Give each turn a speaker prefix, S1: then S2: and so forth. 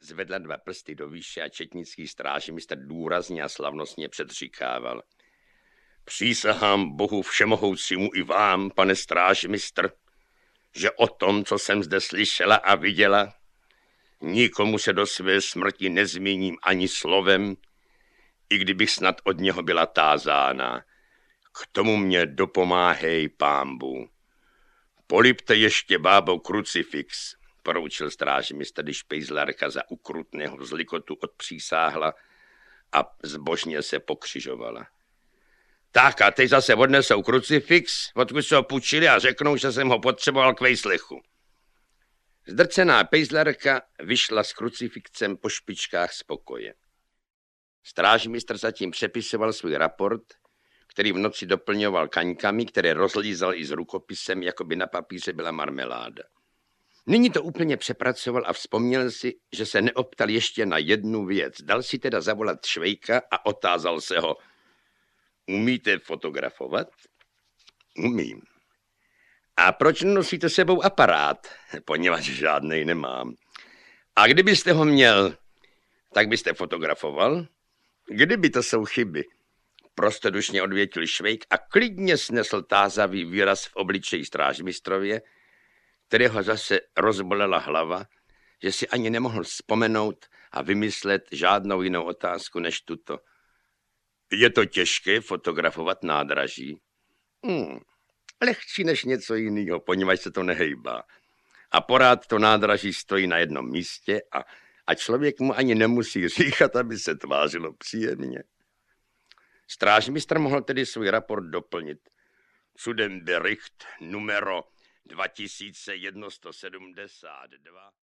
S1: zvedla 2 prsty do výše a četnický strážmistr důrazně a slavnostně předříkával. Přísahám Bohu všemohoucímu i vám, pane strážmistr, že o tom, co jsem zde slyšela a viděla, nikomu se do své smrti nezmíním ani slovem, i kdybych snad od něho byla tázána. K tomu mě dopomáhej, pánbu. Polipte ještě, bábo, krucifix, poroučil strážmistr, když pejzlárka za ukrutného vzlikotu odpřísáhla a zbožně se pokřižovala. Tak a teď zase odnesou krucifix, odkud se ho půjčili a řeknou, že jsem ho potřeboval k vejslechu. Zdrcená pejzlárka vyšla s krucifixem po špičkách z pokoje. Strážmistr zatím přepisoval svůj raport, který v noci doplňoval kaňkami, které rozlízal i s rukopisem, jako by na papíře byla marmeláda. Nyní to úplně přepracoval a vzpomněl si, že se neoptal ještě na jednu věc. Dal si teda zavolat Švejka a otázal se ho. Umíte fotografovat? Umím. A proč nosíte sebou aparát? Poněvadž žádnej nemám. A kdybyste ho měl, tak byste fotografoval? Kdyby, to jsou chyby. Prostodušně odvětil Švejk a klidně snesl tázavý výraz v obličeji strážmistrově, kterého zase rozbolela hlava, že si ani nemohl vzpomenout a vymyslet žádnou jinou otázku než tuto. Je to těžké fotografovat nádraží? Lehčí než něco jiného, poněvadž se to nehejbá. A porád to nádraží stojí na jednom místě a člověk mu ani nemusí říkat, aby se tvářilo příjemně. Strážmistr mohl tedy svůj raport doplnit. Zudenbericht numero 2172.